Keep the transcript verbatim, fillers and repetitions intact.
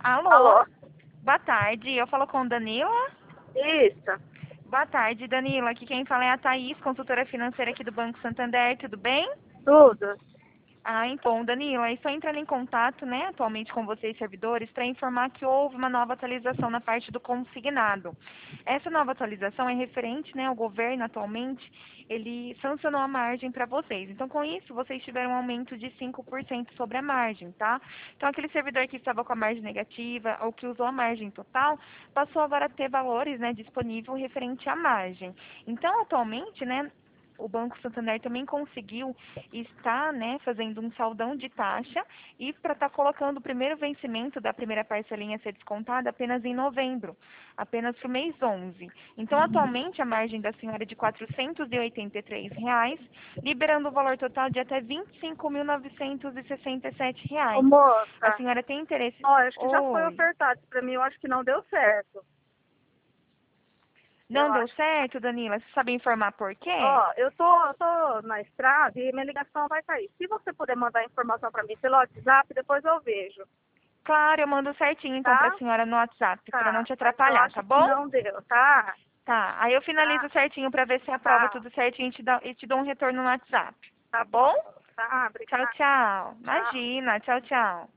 Alô? Alô? Boa tarde, eu falo com Danila? Isso. Boa tarde, Danila. Aqui quem fala é a Thaís, consultora financeira aqui do Banco Santander, tudo bem? Tudo. Ah, então, Danila, estou entrando em contato, né, atualmente com vocês, servidores, para informar que houve uma nova atualização na parte do consignado. Essa nova atualização é referente, né, ao governo atualmente, ele sancionou a margem para vocês. Então, com isso, vocês tiveram um aumento de cinco por cento sobre a margem, tá? Então, aquele servidor que estava com a margem negativa ou que usou a margem total, passou agora a ter valores, né, disponível referente à margem. Então, atualmente, né, o Banco Santander também conseguiu estar, né, fazendo um saldão de taxa e para estar colocando o primeiro vencimento da primeira parcelinha a ser descontada apenas em novembro, apenas para o mês onze. Então, atualmente, a margem da senhora é de quatrocentos e oitenta e três reais, liberando o valor total de até vinte e cinco mil novecentos e sessenta e sete Ô, reais. A moça, senhora tem interesse? ó, acho que já foi Oi. ofertado isso pra mim, eu acho que não deu certo. Eu Não deu acho. certo, Danila? Você sabe informar por quê? Ó, eu tô, eu tô na estrada e minha ligação vai cair. Se você puder mandar informação pra mim pelo WhatsApp, depois eu vejo, Claro, eu mando certinho então para a tá? senhora no WhatsApp, para não Tá. te Mas eu atrapalhar, acho tá que bom? não deu, tá? Tá, aí eu finalizo Tá, certinho pra ver se aprova tá, tudo certinho e te, dá, e te dou um retorno no WhatsApp. tá Tá bom? bom. Tá, Tchau, obrigada. tchau. Tchau. Imagina, tchau, tchau.